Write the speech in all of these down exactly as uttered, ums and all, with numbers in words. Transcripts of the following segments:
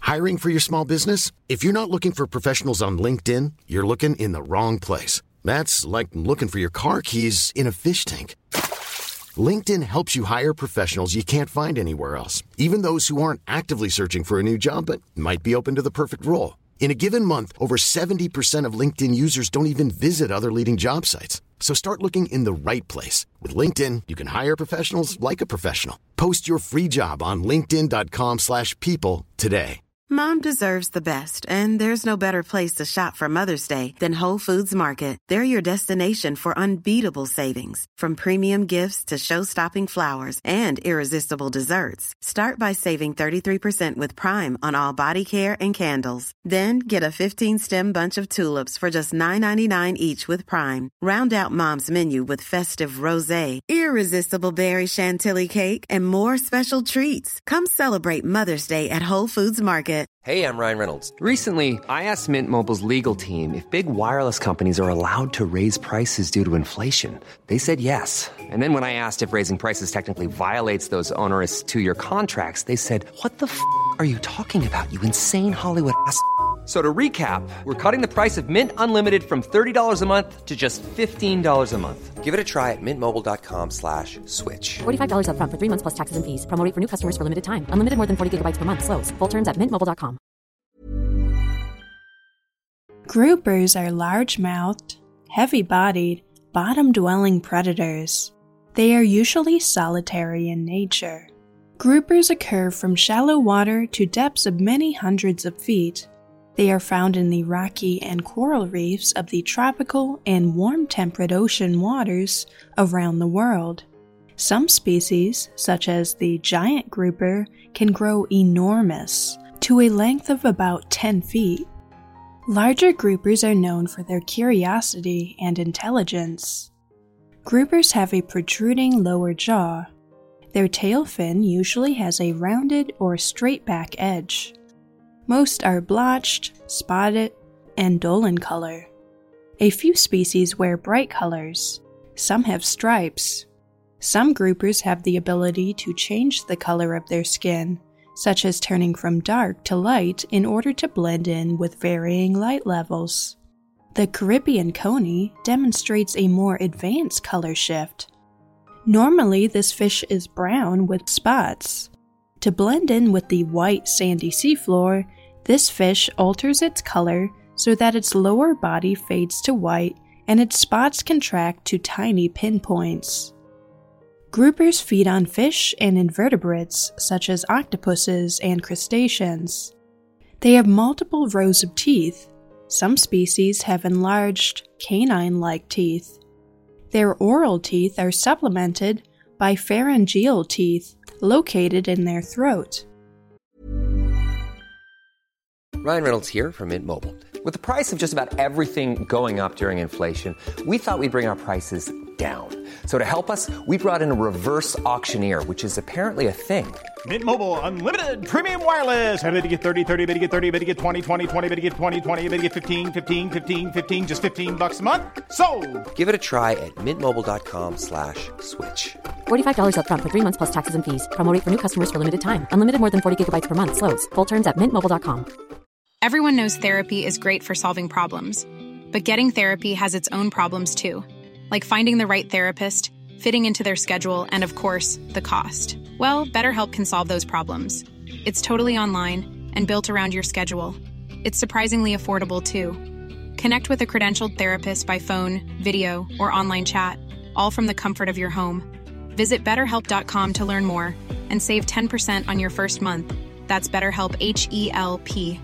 Hiring for your small business? If you're not looking for professionals on LinkedIn, you're looking in the wrong place. That's like looking for your car keys in a fish tank. LinkedIn helps you hire professionals you can't find anywhere else, even those who aren't actively searching for a new job but might be open to the perfect role. In a given month, over seventy percent of LinkedIn users don't even visit other leading job sites. So start looking in the right place. With LinkedIn, you can hire professionals like a professional. Post your free job on linkedin.com slash people today. Mom deserves the best, and there's no better place to shop for Mother's Day than Whole Foods Market. They're your destination for unbeatable savings, from premium gifts to show-stopping flowers and irresistible desserts. Start by saving thirty-three percent with Prime on all body care and candles. Then get a fifteen-stem bunch of tulips for just nine ninety-nine each with Prime. Round out Mom's menu with festive rosé, irresistible berry chantilly cake, and more special treats. Come celebrate Mother's Day at Whole Foods Market. Hey, I'm Ryan Reynolds. Recently, I asked Mint Mobile's legal team if big wireless companies are allowed to raise prices due to inflation. They said yes. And then when I asked if raising prices technically violates those onerous two-year contracts, they said, what the f*** are you talking about, you insane Hollywood ass f- So to recap, we're cutting the price of Mint Unlimited from thirty dollars a month to just fifteen dollars a month. Give it a try at mintmobile.com slash switch. forty-five dollars up front for three months plus taxes and fees. Promo rate for new customers for limited time. Unlimited more than forty gigabytes per month. Slows full terms at mint mobile dot com. Groupers are large-mouthed, heavy-bodied, bottom-dwelling predators. They are usually solitary in nature. Groupers occur from shallow water to depths of many hundreds of feet. They are found in the rocky and coral reefs of the tropical and warm-temperate ocean waters around the world. Some species, such as the giant grouper, can grow enormous, to a length of about ten feet. Larger groupers are known for their curiosity and intelligence. Groupers have a protruding lower jaw. Their tail fin usually has a rounded or straight back edge. Most are blotched, spotted, and dull in color. A few species wear bright colors. Some have stripes. Some groupers have the ability to change the color of their skin, such as turning from dark to light in order to blend in with varying light levels. The Caribbean coney demonstrates a more advanced color shift. Normally, this fish is brown with spots. To blend in with the white sandy seafloor, this fish alters its color so that its lower body fades to white and its spots contract to tiny pinpoints. Groupers feed on fish and invertebrates such as octopuses and crustaceans. They have multiple rows of teeth. Some species have enlarged canine-like teeth. Their oral teeth are supplemented by pharyngeal teeth located in their throat. Ryan Reynolds here from Mint Mobile. With the price of just about everything going up during inflation, we thought we'd bring our prices down. So to help us, we brought in a reverse auctioneer, which is apparently a thing. Mint Mobile Unlimited Premium Wireless. How to get thirty, thirty, how to get thirty, how to get twenty, twenty, twenty, how to get twenty, twenty, how to get fifteen, fifteen, fifteen, fifteen, just fifteen bucks a month? Sold! Give it a try at mintmobile.com slash switch. forty-five dollars up front for three months plus taxes and fees. Promo rate for new customers for limited time. Unlimited more than forty gigabytes per month. Slows full terms at mint mobile dot com. Everyone knows therapy is great for solving problems, but getting therapy has its own problems too, like finding the right therapist, fitting into their schedule, and of course, the cost. Well, BetterHelp can solve those problems. It's totally online and built around your schedule. It's surprisingly affordable too. Connect with a credentialed therapist by phone, video, or online chat, all from the comfort of your home. Visit better help dot com to learn more and save ten percent on your first month. That's BetterHelp, H E L P.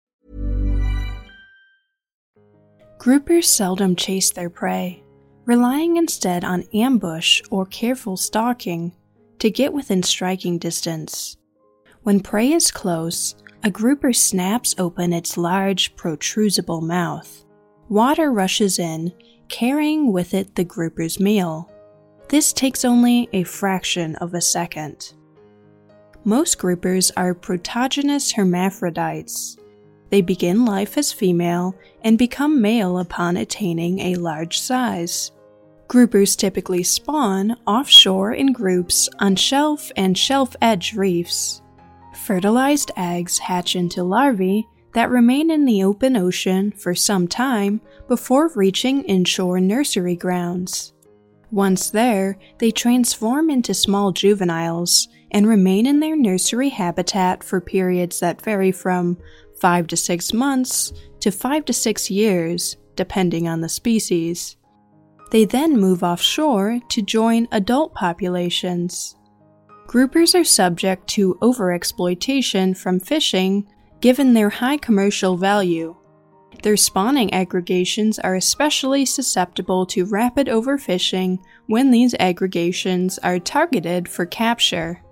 Groupers seldom chase their prey, relying instead on ambush or careful stalking to get within striking distance. When prey is close, a grouper snaps open its large, protrusible mouth. Water rushes in, carrying with it the grouper's meal. This takes only a fraction of a second. Most groupers are protogynous hermaphrodites. They begin life as female and become male upon attaining a large size. Groupers typically spawn offshore in groups on shelf and shelf-edge reefs. Fertilized eggs hatch into larvae that remain in the open ocean for some time before reaching inshore nursery grounds. Once there, they transform into small juveniles and remain in their nursery habitat for periods that vary from five to six months to five to six years, depending on the species. They then move offshore to join adult populations. Groupers are subject to overexploitation from fishing given their high commercial value. Their spawning aggregations are especially susceptible to rapid overfishing when these aggregations are targeted for capture.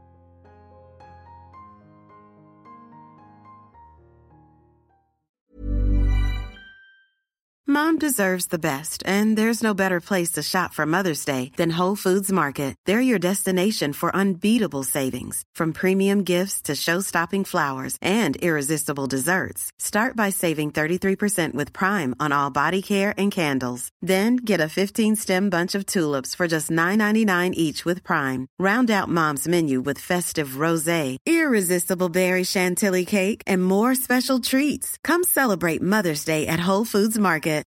Mom deserves the best, and there's no better place to shop for Mother's Day than Whole Foods Market. They're your destination for unbeatable savings, from premium gifts to show-stopping flowers and irresistible desserts. Start by saving thirty-three percent with Prime on all body care and candles. Then get a fifteen-stem bunch of tulips for just nine ninety-nine each with Prime. Round out Mom's menu with festive rosé, irresistible berry chantilly cake, and more special treats. Come celebrate Mother's Day at Whole Foods Market.